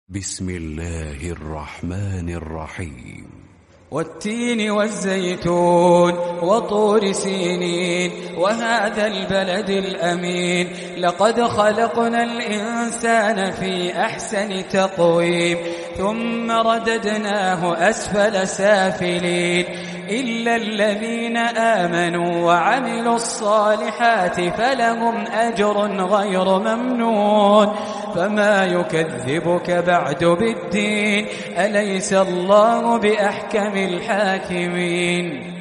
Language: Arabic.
بسم الله الرحمن الرحيم. والتين والزيتون وطور سينين وهذا البلد الأمين لقد خلقنا الإنسان في أحسن تقويم ثم رددناه أسفل سافلين إلا الذين آمنوا وعملوا الصالحات فلهم أجر غير ممنون. فما يكذبك بعد بالدين أليس الله بأحكم الحاكمين.